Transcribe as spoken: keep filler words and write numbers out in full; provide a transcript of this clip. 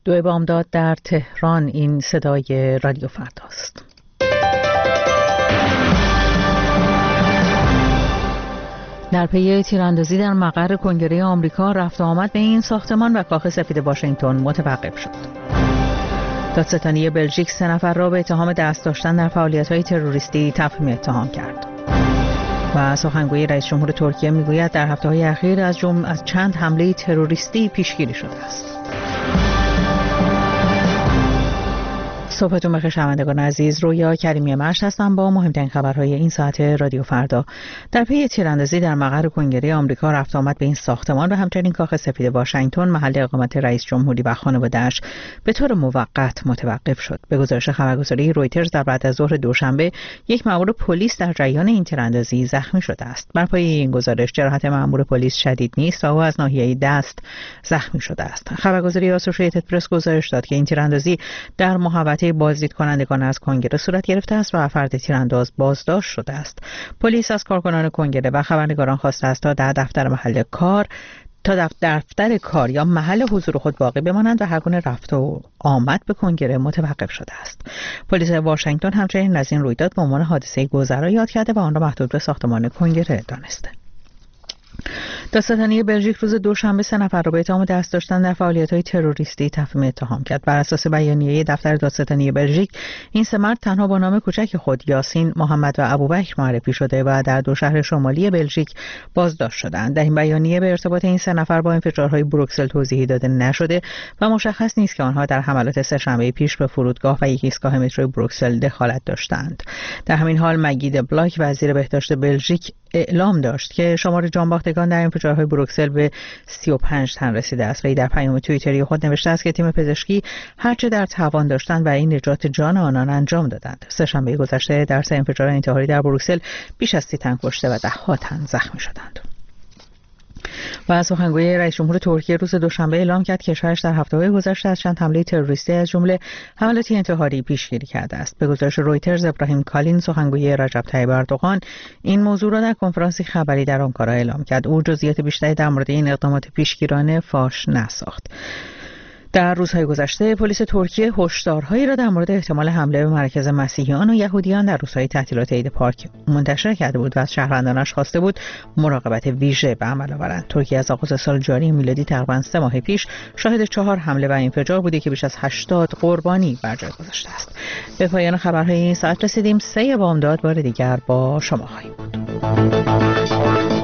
دو بامداد در تهران. این صدای رادیو فرداست. در پی تیراندازی در مقر کنگره آمریکا، رفت و آمد به این ساختمان و کاخ سفید واشنگتن متوقف شد. دادستانی بلژیک سه نفر را به اتهام دست داشتن در فعالیت‌های تروریستی تفهیم اتهام کرد. و سخنگوی رئیس جمهور ترکیه میگوید در هفته‌های اخیر از جمله از چند حمله تروریستی پیشگیری شده است. صبحتون بخیر شنوندگان عزیز، رویا کریمی مشت هستم با مهمترین خبرهای این ساعت رادیو فردا. در پی تیراندازی در مقر کنگره آمریکا، رفت آمد به این ساختمان و همچنین کاخ سفید واشنگتن، محل اقامت رئیس جمهوری و خانواده‌اش، به طور موقت متوقف شد. به گزارش خبرگزاری رویترز، در بعد از ظهر دوشنبه یک مأمور پلیس در جریان این تیراندازی زخمی شده است. بر پایه این گزارش، جراحت مأمور پلیس شدید نیست و او از ناحیه دست زخمی شده است. خبرگزاری آسوشیتد پرس گزارش داد که این تیراندازی در محوطه بازدید کنندگان از کنگره صورت گرفته است و فرد تیرانداز بازداشت شده است. پلیس از کارکنان کنگره و خبرنگاران خواسته است تا در دفتر محل کار تا دفتر کار یا محل حضور خود باقی بمانند و هر گونه رفت و آمد به کنگره متوقف شده است. پلیس واشنگتن همچنین از این رویداد به عنوان حادثه گذرا یاد کرده و آن را محدود به ساختمان کنگره دانسته. دادستانی بلژیک روز دوشنبه سه نفر را به اتهام دست داشتن در فعالیت‌های تروریستی تفهیم اتهام کرد. بر اساس بیانیه دفتر دادستانی بلژیک، این سه مرد تنها با نام کوچک خود یاسین، محمد و ابوبکر معرفی شده و در دو شهر شمالی بلژیک بازداشت شدند. در این بیانیه به ارتباط این سه نفر با انفجارهای بروکسل توضیحی داده نشده و مشخص نیست که آنها در حملات سه‌شنبه پیش به فرودگاه و یک ایستگاه مترو بروکسل دخالت داشتند. در همین حال مگید بلاک، وزیر بهداشت بلژیک، اعلام داشت که شمار جانباختگان در انفجارهای بروکسل به سی و پنج تن رسیده است. وی در پیام توییتری خود نوشته است که تیم پزشکی هرچه در توان داشتند و این نجات جان آنان انجام دادند. سه‌شنبه گذشته در سه انفجار انتحاری در بروکسل بیش از سی تن کشته و ده‌ها تن زخمی شدند. و سخنگوی رئیس جمهور ترکیه روز دوشنبه اعلام کرد که کشورش در هفته‌های گذشته از چند حمله تروریستی از جمله حملات انتحاری پیشگیری کرده است. به گزارش رویترز، ابراهیم کالین، سخنگوی رجب طیب اردوغان، این موضوع را در کنفرانسی خبری در آنکارا اعلام کرد. او جزئیات بیشتری در مورد این اقدامات پیشگیرانه فاش نساخت. در روزهای گذشته پلیس ترکیه هشدارهایی را در مورد احتمال حمله به مراکز مسیحیان و یهودیان در روزهای تعطیلات عید پاک منتشر کرده بود و از شهروندانش خواسته بود مراقبت ویژه به عمل آورند. ترکیه از آغاز سال جاری میلادی تقریباً سه ماه پیش شاهد چهار حمله و انفجار بوده که بیش از هشتاد قربانی بر جای گذاشته است. به پایان خبرهای این ساعت رسیدیم. سه بامداد بار دیگر با شما خواهیم بود.